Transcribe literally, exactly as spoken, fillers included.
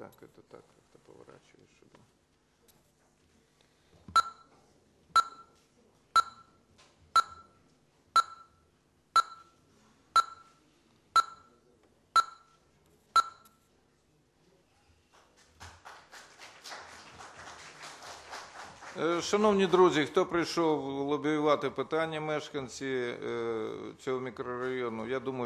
так, это так как-то поворачиваешь, чтобы... Е, Шановні друзі, хто прийшов лобіювати питання мешканці е, цього мікрорайону, я думаю,